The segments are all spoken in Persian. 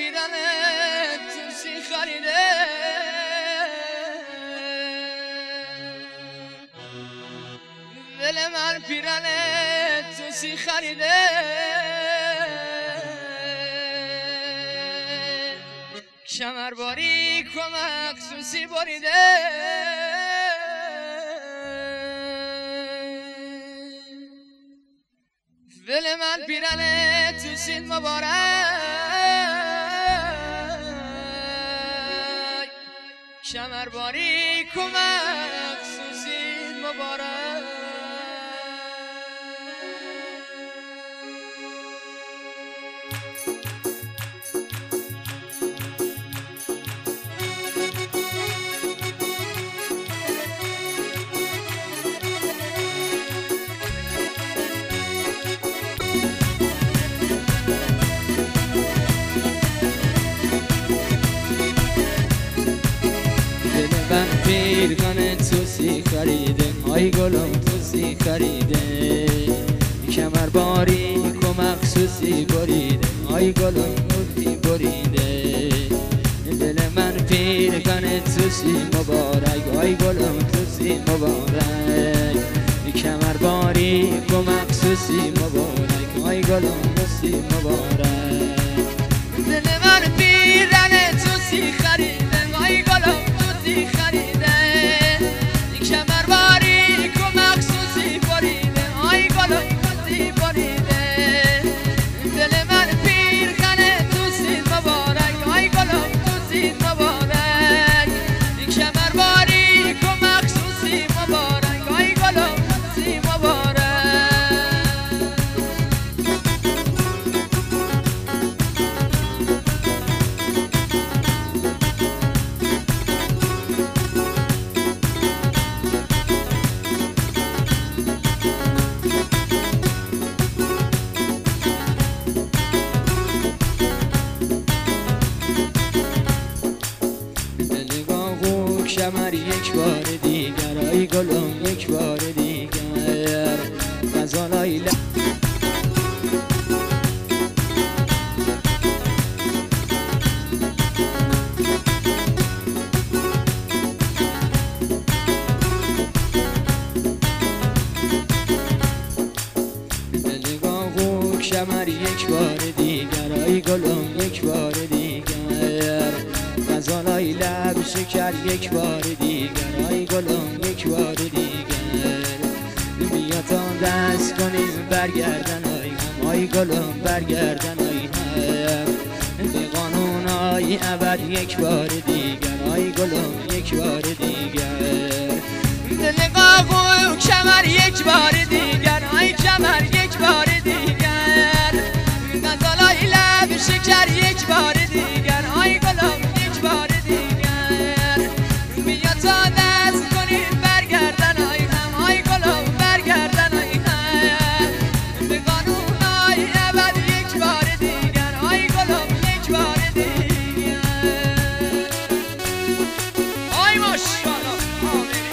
پیرنت تو سی خریده دل من پیرنت تو سی خریده کمر باری کمک سوسی بریده دل من پیرنه تو سین مبارک کمر باری کمک سوسین مبارک پیرگان تو سی خریده آی گلم تو سی خریده کمر باری کمک سوسی بریده آی گلم مردی بریده دل من پیرگان تو سی مبارک آی گلم تو سی مبارک کمر باری کمک سوسی مبارک آی گلم تو سی مبارک دل من پیرنه تو سی خریده آی گلم تو سی خریده کمر باری کمک سوسی بریده آی گلم سوسی بریده دل من پیرخنه تو سی مبارک آی گلم تو سی مبارک کمر باری کمک سوسی مبارک آی گلم سوسی مبارک کمر یک بار دیگر آی گلم یک بار دیگر غزالای کمر یک بار دیگر آی گلم یک بار دیگر غزالای لب شکر یک بار دیگر آی گلم یک بار دیگر بیا تا دست کنیم برگردن آی هم آی گلم برگردن آی هم به قانون آی ابد یک بار دیگر آی گلم یک بار دیگر دل قاقو کمر یک بار دیگر آی کمر یک بار دیگر غزالای لب شکر یک بار دیگر آی گلم یک بار دیگر بیا تا دست کنیم برگردن آی هم آی گلم برگردن آی هم به قانون آی ابد یک بار دیگر آی گلم یک بار دیگر آی ماشاءالله آمین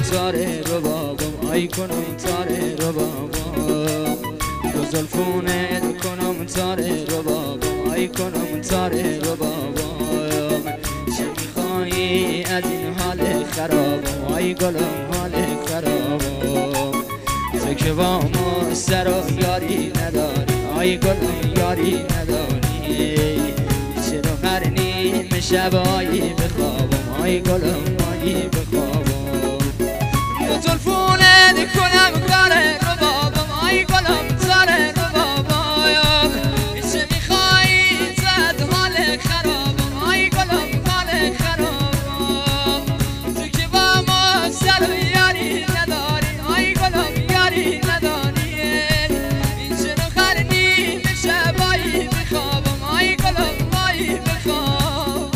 تاره رو بابام آی کنم تاره رو بابام دو زلفونه کنم تاره رو بابام آی کنم تاره رو بابام چه میخوایی از این حال خرابم آی گلم حال خرابم تو که با ما سر و یاری نداری آی گلم یاری نداری چرا هر نیم شبایی بخوابم آی گلم مایی بخوابم دو تلفونه کنم کاره رو بابام آی گلم تاره رو بابام چه میخوایی زد حال خرابم آی گلم حال خرابم تو که با ما سر و یاری نداری آی گلم یاری نداری چرا هر نیم شبایی بخوابم آی گلم مایی بخوابم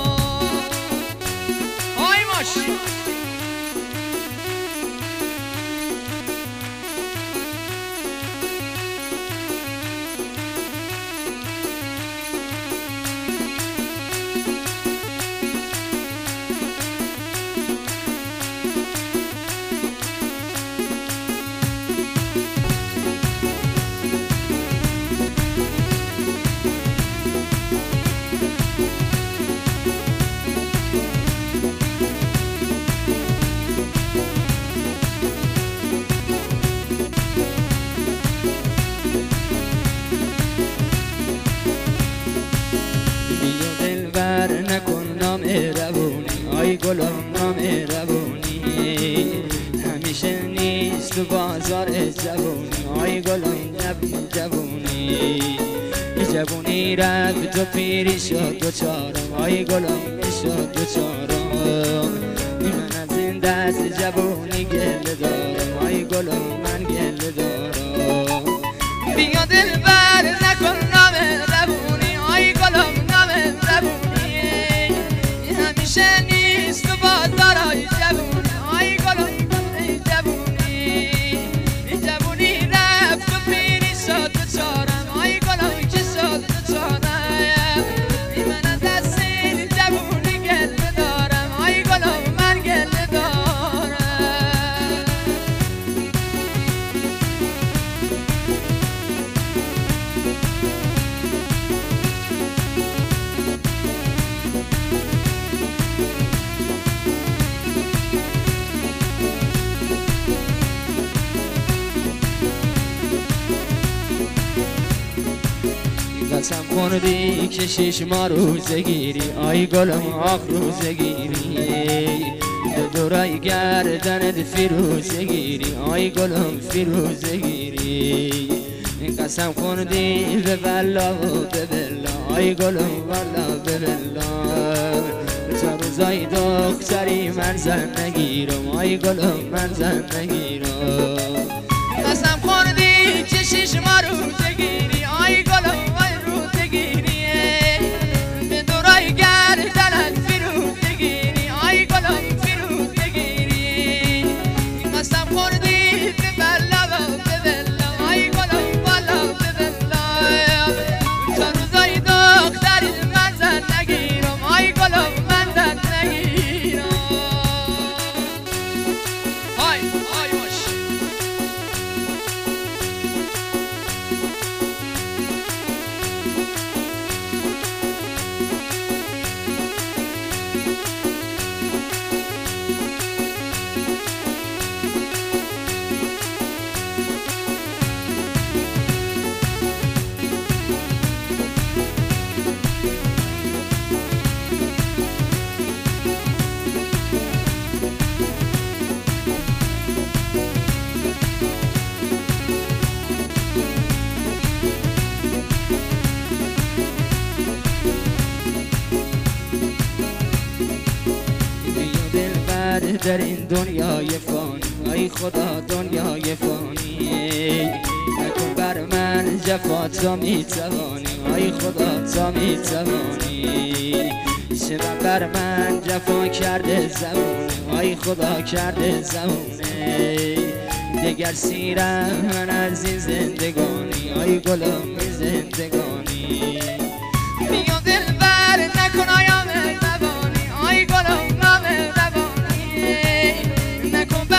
آی ماشی آی گلم نام روونی همیشه نیست تو بازار جوونی آی گلم نبی جوونی جوونی رفت و پیری شد دوچارم آی گلم شد دوچارم من از این دست جوونی گله دارم آی گلم من گله دارم بیا دل بر نکن نام روونی آی گلم نام روونی همیشه نیست تو بازارای جوونی آی گلم جوونی جوونی رفت و پیری شد دوچارم آی گلم که شد دوچارم من از دست این جوونی گله دارم آی گلم من گله دارم قسم خوردی که 6 ماه روزه گیری آی گلم آخ روزه گیری به دورای گردنت فیروزه گیری آی گلم فیروزه گیری قسم خوردی به والله و به بالله آی گلم والله به بالله تا روزای دختری من زن نگیرم آی گلم من زن نگیرم قسم خوردی که 6 ماه روزه گیری آی گلم به دورای گردنت فیروزه گیری آی گلم فیروزه گیری قسم خوردی به بالله و به بالله آی گلم والله به بالله تا روزای دختری من زن نگیرم آی گلم من زن نگیرم آی باش در این دنیای فانی ای خدا دنیای فانی نکن بر من جفا تا میتوانی ای خدا تا میتوانی چه بر من جفا کرده زمونه ای خدا کرده زمونه دگر سیرم من از این زندگانی ای گلم زندگانی بیا دل بر نکن آیا مهربانی آی گلم نام روانی نکن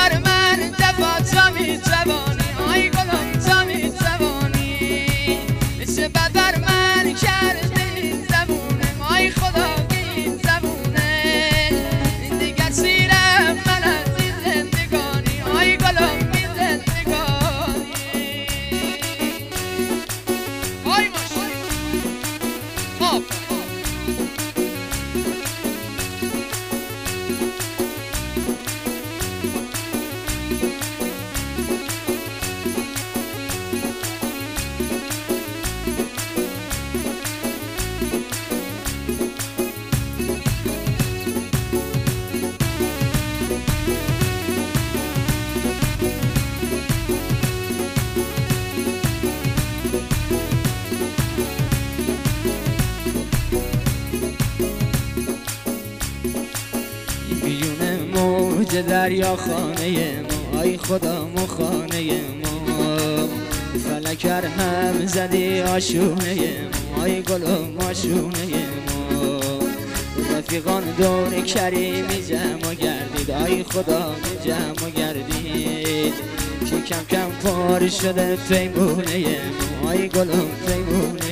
موج دریا خانه ما، ای خدا ما خانه ما، فلک هم زدی آشونه ما، ای گلم آشونه ما، رفیقان دور کریمی جمع گردید، ای خدا جمع گردید که کم کم پر شده پیمونه ما، ای گلم پیمونه